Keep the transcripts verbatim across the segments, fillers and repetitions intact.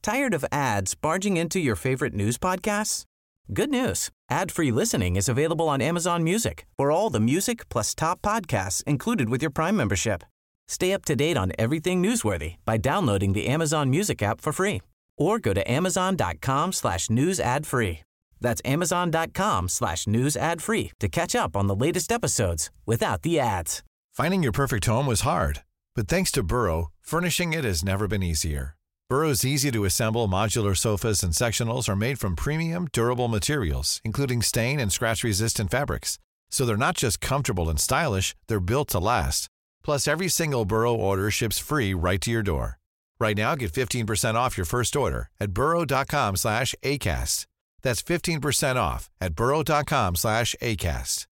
Tired of ads barging into your favorite news podcasts? Good news. Ad-free listening is available on Amazon Music for all the music plus top podcasts included with your Prime membership. Stay up to date on everything newsworthy by downloading the Amazon Music app for free or go to amazon.com slash news ad free. That's amazon.com slash news ad free to catch up on the latest episodes without the ads. Finding your perfect home was hard, but thanks to Burrow, furnishing it has never been easier. Burrow's easy-to-assemble modular sofas and sectionals are made from premium, durable materials, including stain and scratch-resistant fabrics. So they're not just comfortable and stylish, they're built to last. Plus, every single Burrow order ships free right to your door. Right now, get fifteen percent off your first order at burrow.com slash ACAST. That's fifteen percent off at burrow.com slash ACAST.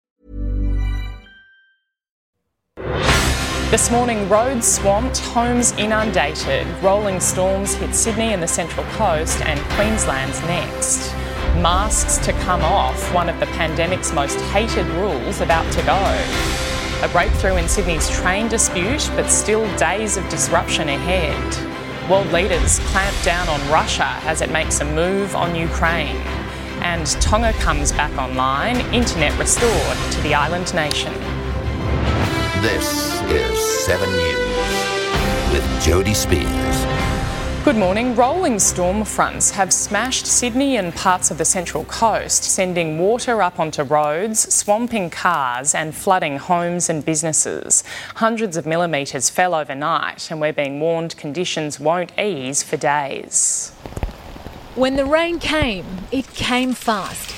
This morning, roads swamped, homes inundated. Rolling storms hit Sydney and the Central Coast, and Queensland's next. Masks to come off, one of the pandemic's most hated rules about to go. A breakthrough in Sydney's train dispute, but still days of disruption ahead. World leaders clamp down on Russia as it makes a move on Ukraine. And Tonga comes back online, internet restored to the island nation. This is seven News with Jody Spears. Good morning. Rolling storm fronts have smashed Sydney and parts of the Central Coast, sending water up onto roads, swamping cars and flooding homes and businesses. Hundreds of millimetres fell overnight, and we're being warned conditions won't ease for days. When the rain came, it came fast.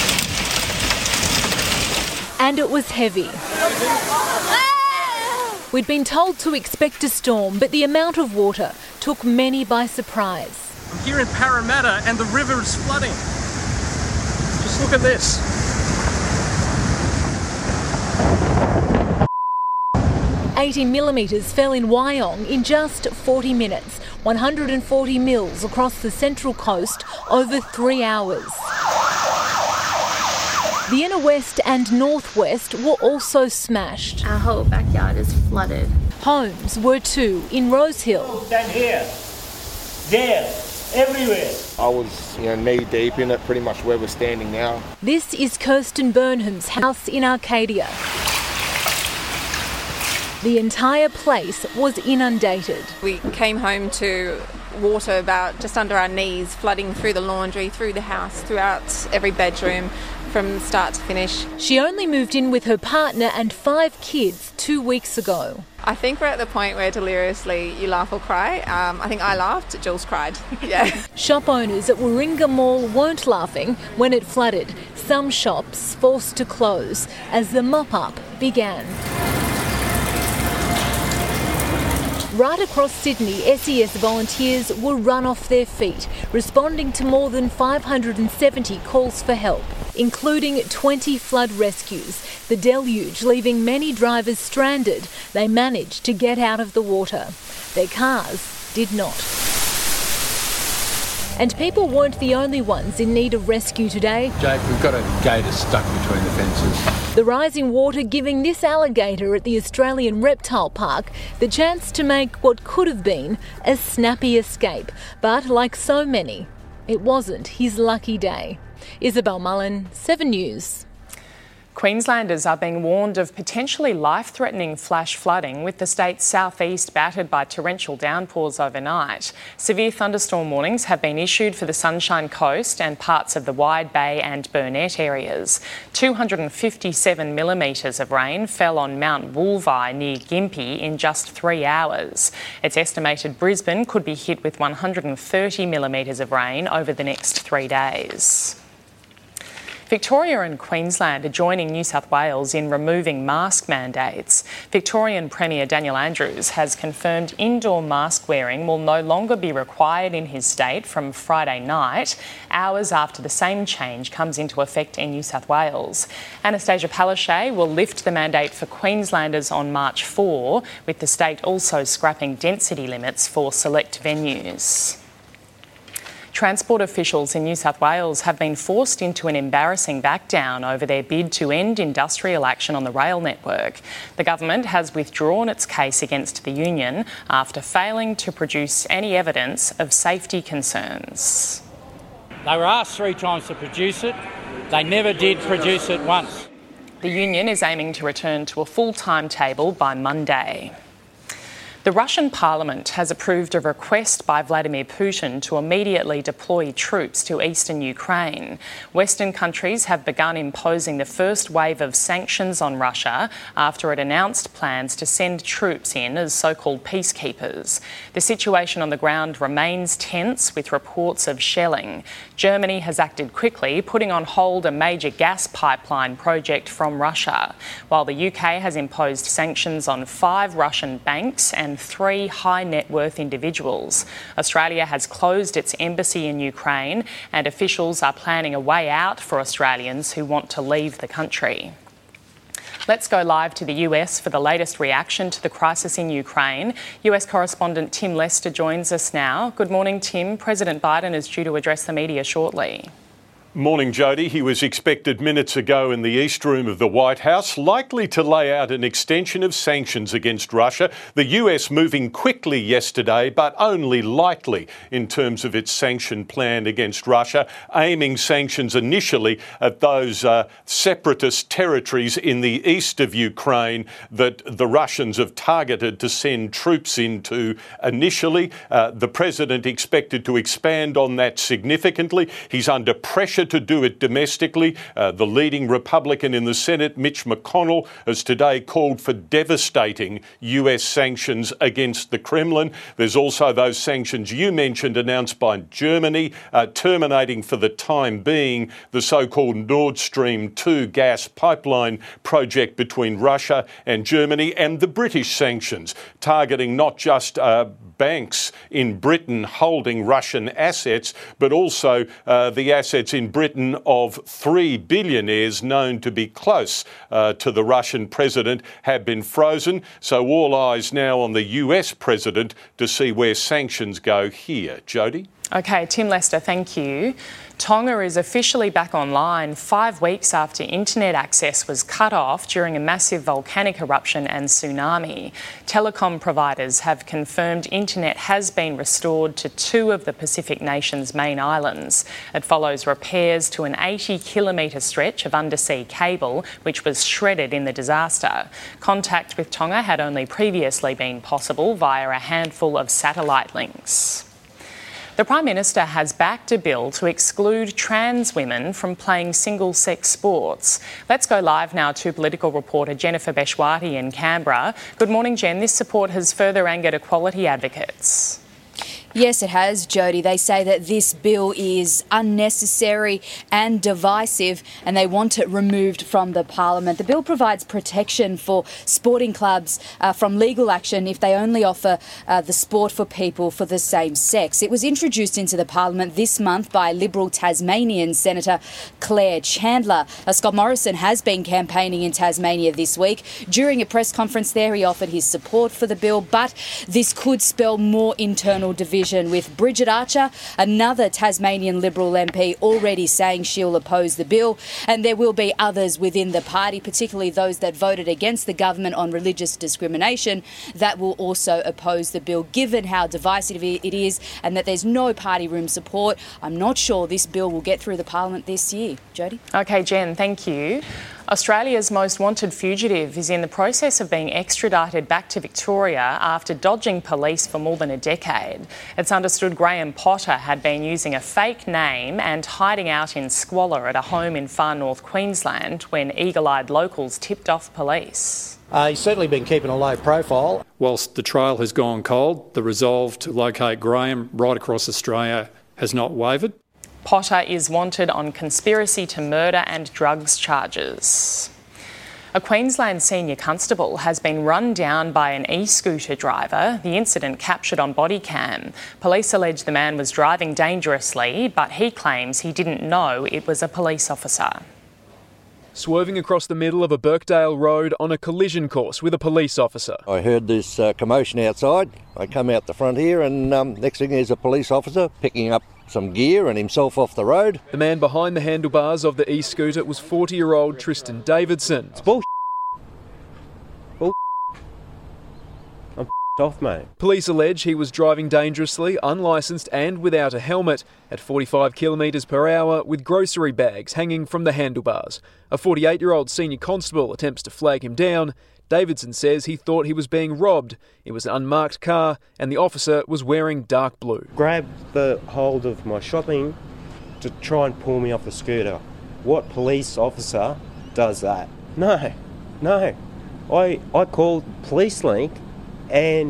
And it was heavy. We'd been told to expect a storm, but the amount of water took many by surprise. I'm here in Parramatta and the river is flooding. Just look at this. eighty millimetres fell in Wyong in just forty minutes, one hundred forty mils across the Central Coast over three hours. The inner west and northwest were also smashed. Our whole backyard is flooded. Homes were too in Rosehill. Stand here, there, everywhere. I was, you know, knee deep in it, pretty much where we're standing now. This is Kirsten Burnham's house in Arcadia. The entire place was inundated. We came home to water about just under our knees, flooding through the laundry, through the house, throughout every bedroom, from start to finish. She only moved in with her partner and five kids two weeks ago. I think we're at the point where deliriously you laugh or cry. Um, I think I laughed, Jules cried. Yeah. Shop owners at Warringah Mall weren't laughing when it flooded. Some shops forced to close as the mop-up began. Right across Sydney, S E S volunteers were run off their feet, responding to more than five hundred seventy calls for help, including twenty flood rescues. The deluge leaving many drivers stranded. They managed to get out of the water. Their cars did not. And people weren't the only ones in need of rescue today. Jake, we've got a gator stuck between the fences. The rising water giving this alligator at the Australian Reptile Park the chance to make what could have been a snappy escape. But like so many, it wasn't his lucky day. Isabel Mullen, seven News. Queenslanders are being warned of potentially life-threatening flash flooding, with the state's southeast battered by torrential downpours overnight. Severe thunderstorm warnings have been issued for the Sunshine Coast and parts of the Wide Bay and Burnett areas. two hundred fifty-seven millimetres of rain fell on Mount Woolvi near Gympie in just three hours. It's estimated Brisbane could be hit with one hundred thirty millimetres of rain over the next three days. Victoria and Queensland are joining New South Wales in removing mask mandates. Victorian Premier Daniel Andrews has confirmed indoor mask wearing will no longer be required in his state from Friday night, hours after the same change comes into effect in New South Wales. Anastasia Palaszczuk will lift the mandate for Queenslanders on March fourth, with the state also scrapping density limits for select venues. Transport officials in New South Wales have been forced into an embarrassing backdown over their bid to end industrial action on the rail network. The government has withdrawn its case against the union after failing to produce any evidence of safety concerns. They were asked three times to produce it. They never did produce it once. The union is aiming to return to a full timetable by Monday. The Russian parliament has approved a request by Vladimir Putin to immediately deploy troops to eastern Ukraine. Western countries have begun imposing the first wave of sanctions on Russia after it announced plans to send troops in as so-called peacekeepers. The situation on the ground remains tense with reports of shelling. Germany has acted quickly, putting on hold a major gas pipeline project from Russia, while the U K has imposed sanctions on five Russian banks and three high net worth individuals. Australia has closed its embassy in Ukraine, and officials are planning a way out for Australians who want to leave the country. Let's go live to the U S for the latest reaction to the crisis in Ukraine. U S correspondent Tim Lester joins us now. Good morning, Tim. President Biden is due to address the media shortly. Morning, Jody. He was expected minutes ago in the East Room of the White House, likely to lay out an extension of sanctions against Russia. The U S moving quickly yesterday, but only lightly in terms of its sanction plan against Russia, aiming sanctions initially at those uh, separatist territories in the east of Ukraine that the Russians have targeted to send troops into initially. Uh, the president expected to expand on that significantly. He's under pressure to do it domestically. Uh, the leading Republican in the Senate, Mitch McConnell, has today called for devastating U S sanctions against the Kremlin. There's also those sanctions you mentioned announced by Germany, uh, terminating for the time being the so-called Nord Stream two gas pipeline project between Russia and Germany, and the British sanctions targeting not just uh, banks in Britain holding Russian assets, but also uh, the assets in Britain of three billionaires known to be close uh, to the Russian president have been frozen. So all eyes now on the U S president to see where sanctions go here. Jody? OK, Tim Lester, thank you. Tonga is officially back online five weeks after internet access was cut off during a massive volcanic eruption and tsunami. Telecom providers have confirmed internet has been restored to two of the Pacific nation's main islands. It follows repairs to an eighty kilometre stretch of undersea cable, which was shredded in the disaster. Contact with Tonga had only previously been possible via a handful of satellite links. The Prime Minister has backed a bill to exclude trans women from playing single-sex sports. Let's go live now to political reporter Jennifer Beshwati in Canberra. Good morning, Jen. This support has further angered equality advocates. Yes, it has, Jody. They say that this bill is unnecessary and divisive, and they want it removed from the Parliament. The bill provides protection for sporting clubs uh, from legal action if they only offer uh, the sport for people for the same sex. It was introduced into the Parliament this month by Liberal Tasmanian Senator Claire Chandler. Uh, Scott Morrison has been campaigning in Tasmania this week. During a press conference there, he offered his support for the bill, but this could spell more internal division, with Bridget Archer, another Tasmanian Liberal M P, already saying she'll oppose the bill. And there will be others within the party, particularly those that voted against the government on religious discrimination, that will also oppose the bill. Given how divisive it is and that there's no party room support, I'm not sure this bill will get through the Parliament this year. Jody? OK, Jen, thank you. Australia's most wanted fugitive is in the process of being extradited back to Victoria after dodging police for more than a decade. It's understood Graham Potter had been using a fake name and hiding out in squalor at a home in far north Queensland when eagle-eyed locals tipped off police. Uh, he's certainly been keeping a low profile. Whilst the trail has gone cold, the resolve to locate Graham right across Australia has not wavered. Potter is wanted on conspiracy to murder and drugs charges. A Queensland senior constable has been run down by an e-scooter driver, the incident captured on body cam. Police allege the man was driving dangerously, but he claims he didn't know it was a police officer. swerving across the middle of a Birkdale road on a collision course with a police officer. I heard this uh, commotion outside. I come out the front here and um, next thing there's a police officer picking up some gear and himself off the road. The man behind the handlebars of the e-scooter was forty-year-old Tristan Davidson. It's bull. Bull. I'm off, mate. Police allege he was driving dangerously, unlicensed and without a helmet at forty-five kilometres per hour with grocery bags hanging from the handlebars. A forty-eight-year-old senior constable attempts to flag him down. Davidson says he thought he was being robbed. It was an unmarked car and the officer was wearing dark blue. Grabbed the hold of my shopping to try and pull me off the scooter. What police officer does that? No, no. I, I called PoliceLink and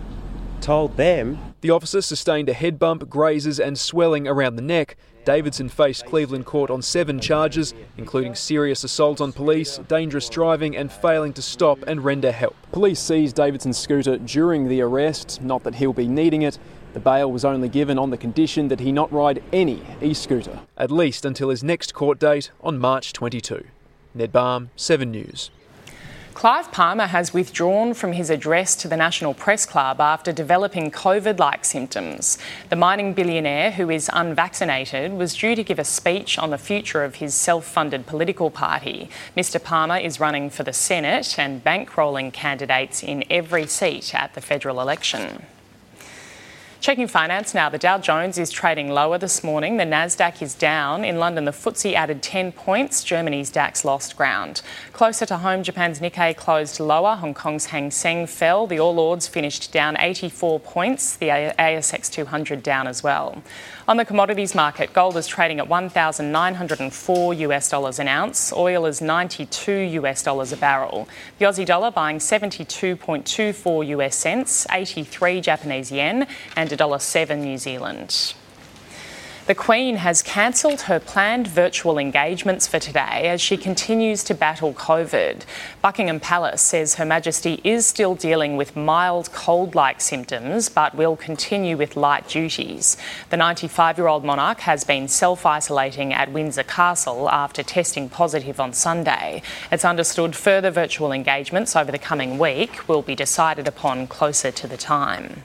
told them. The officer sustained a head bump, grazes and swelling around the neck. Davidson faced Cleveland Court on seven charges, including serious assault on police, dangerous driving and failing to stop and render help. Police seized Davidson's scooter during the arrest, not that he'll be needing it. The bail was only given on the condition that he not ride any e-scooter, at least until his next court date on March twenty-second. Ned Balm, seven News. Clive Palmer has withdrawn from his address to the National Press Club after developing COVID-like symptoms. The mining billionaire, who is unvaccinated, was due to give a speech on the future of his self-funded political party. Mister Palmer is running for the Senate and bankrolling candidates in every seat at the federal election. Checking finance now, the Dow Jones is trading lower this morning. The Nasdaq is down. In London, the F T S E added ten points. Germany's DAX lost ground. Closer to home, Japan's Nikkei closed lower. Hong Kong's Hang Seng fell. The All Ords finished down eighty-four points. The A S X two hundred down as well. On the commodities market, gold is trading at one thousand nine hundred four US dollars an ounce. Oil is ninety-two US dollars a barrel. The Aussie dollar buying seventy-two point two four US cents, eighty-three Japanese yen, and one dollar seven New Zealand. The Queen has cancelled her planned virtual engagements for today as she continues to battle COVID. Buckingham Palace says Her Majesty is still dealing with mild cold-like symptoms but will continue with light duties. The ninety-five-year-old monarch has been self-isolating at Windsor Castle after testing positive on Sunday. It's understood further virtual engagements over the coming week will be decided upon closer to the time.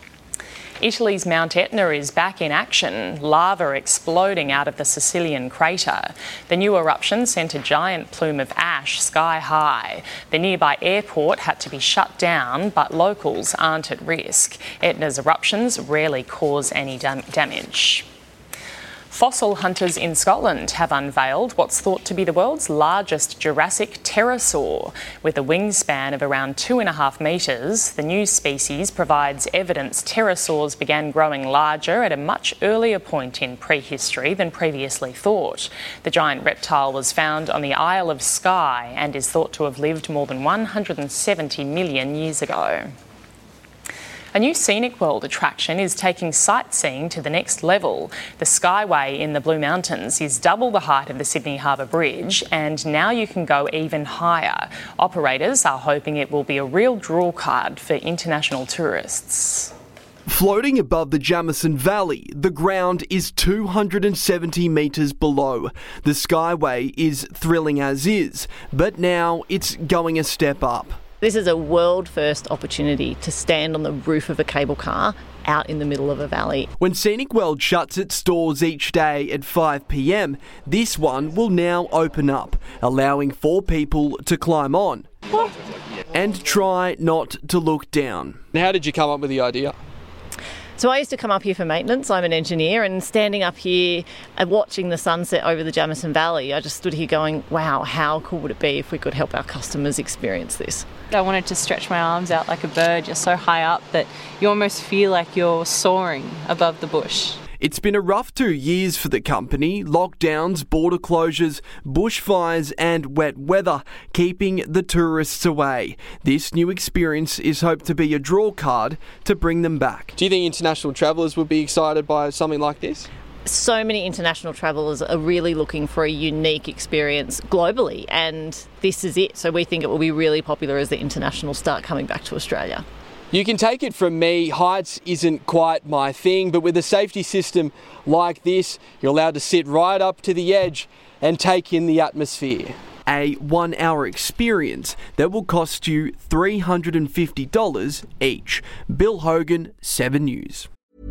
Italy's Mount Etna is back in action, lava exploding out of the Sicilian crater. The new eruption sent a giant plume of ash sky high. The nearby airport had to be shut down, but locals aren't at risk. Etna's eruptions rarely cause any dam- damage. Fossil hunters in Scotland have unveiled what's thought to be the world's largest Jurassic pterosaur. With a wingspan of around two and a half metres, the new species provides evidence pterosaurs began growing larger at a much earlier point in prehistory than previously thought. The giant reptile was found on the Isle of Skye and is thought to have lived more than one hundred seventy million years ago. A new Scenic World attraction is taking sightseeing to the next level. The Skyway in the Blue Mountains is double the height of the Sydney Harbour Bridge, and now you can go even higher. Operators are hoping it will be a real draw card for international tourists. Floating above the Jamison Valley, the ground is two hundred seventy metres below. The Skyway is thrilling as is, but now it's going a step up. This is a world-first opportunity to stand on the roof of a cable car out in the middle of a valley. When Scenic World shuts its doors each day at five p m, this one will now open up, allowing four people to climb on and try not to look down. How did you come up with the idea? So I used to come up here for maintenance. I'm an engineer, and standing up here and watching the sunset over the Jamison Valley, I just stood here going, wow, how cool would it be if we could help our customers experience this? I wanted to stretch my arms out like a bird. You're so high up that you almost feel like you're soaring above the bush. It's been a rough two years for the company. Lockdowns, border closures, bushfires and wet weather, keeping the tourists away. This new experience is hoped to be a draw card to bring them back. Do you think international travellers would be excited by something like this? So many international travellers are really looking for a unique experience globally, and this is it. So we think it will be really popular as the internationals start coming back to Australia. You can take it from me, heights isn't quite my thing, but with a safety system like this, you're allowed to sit right up to the edge and take in the atmosphere. a one-hour experience that will cost you three hundred fifty dollars each. Bill Hogan, Seven News.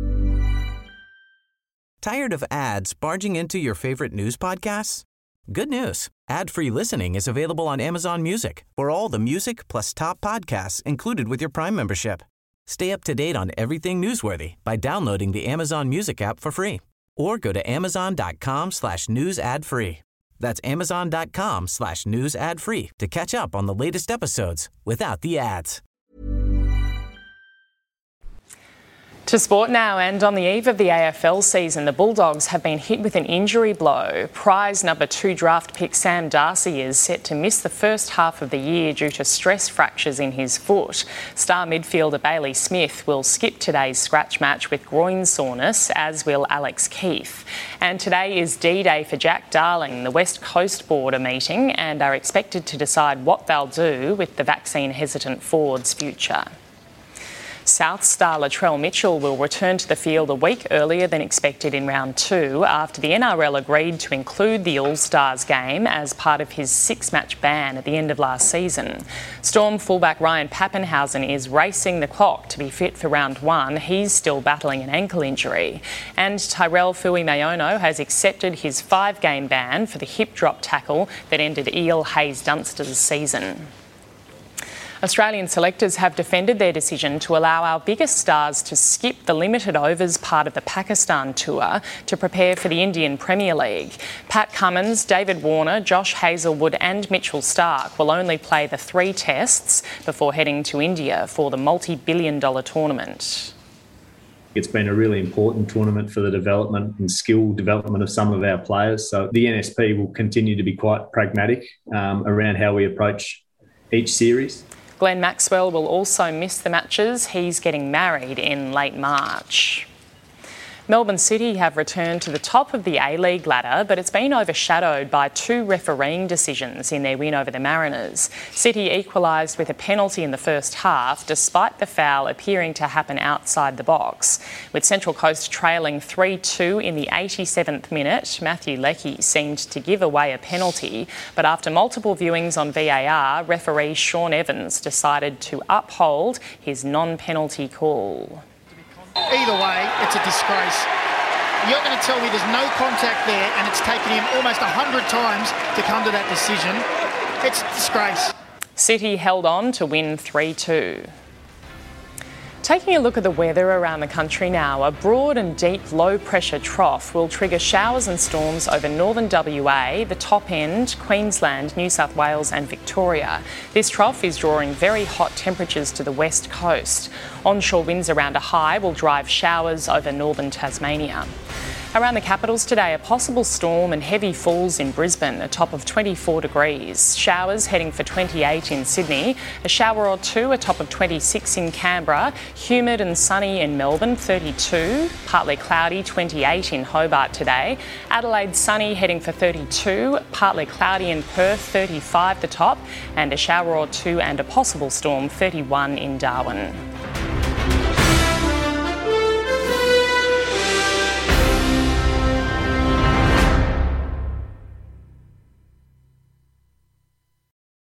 Tired of ads barging into your favorite news podcasts? Good news. Ad-free listening is available on Amazon Music for all the music plus top podcasts included with your Prime membership. Stay up to date on everything newsworthy by downloading the Amazon Music app for free or go to amazon.com slash news ad free. That's amazon.com slash news ad free to catch up on the latest episodes without the ads. To sport now, and on the eve of the A F L season, the Bulldogs have been hit with an injury blow. Prize number two draft pick Sam Darcy is set to miss the first half of the year due to stress fractures in his foot. Star midfielder Bailey Smith will skip today's scratch match with groin soreness, as will Alex Keith. And today is D-Day for Jack Darling. The West Coast Board are meeting and are expected to decide what they'll do with the vaccine-hesitant forward's future. South star Latrell Mitchell will return to the field a week earlier than expected in round two after the N R L agreed to include the All-Stars game as part of his six-match ban at the end of last season. Storm fullback Ryan Pappenhausen is racing the clock to be fit for round one. He's still battling an ankle injury. And Tyrell Fuimaono has accepted his five-game ban for the hip drop tackle that ended Eel Hayes Dunster's season. Australian selectors have defended their decision to allow our biggest stars to skip the limited overs part of the Pakistan tour to prepare for the Indian Premier League. Pat Cummins, David Warner, Josh Hazlewood and Mitchell Starc will only play the three tests before heading to India for the multi-billion dollar tournament. It's been a really important tournament for the development and skill development of some of our players. So the N S P will continue to be quite pragmatic um, around how we approach each series. Glenn Maxwell will also miss the matches. He's getting married in late March. Melbourne City have returned to the top of the A-League ladder, but it's been overshadowed by two refereeing decisions in their win over the Mariners. City equalised with a penalty in the first half, despite the foul appearing to happen outside the box. With Central Coast trailing three two in the eighty-seventh minute, Matthew Leckie seemed to give away a penalty, but after multiple viewings on V A R, referee Sean Evans decided to uphold his non-penalty call. Either way, it's a disgrace. You're going to tell me there's no contact there and it's taken him almost one hundred times to come to that decision. It's a disgrace. City held on to win three two. Taking a look at the weather around the country now, a broad and deep low-pressure trough will trigger showers and storms over northern W A, the top end, Queensland, New South Wales and Victoria. This trough is drawing very hot temperatures to the west coast. Onshore winds around a high will drive showers over northern Tasmania. Around the capitals today, a possible storm and heavy falls in Brisbane, a top of twenty-four degrees. Showers heading for twenty-eight in Sydney, a shower or two, a top of twenty-six in Canberra, humid and sunny in Melbourne, thirty-two, partly cloudy, twenty-eight in Hobart today. Adelaide sunny heading for thirty-two, partly cloudy in Perth, thirty-five the top, and a shower or two and a possible storm, thirty-one in Darwin.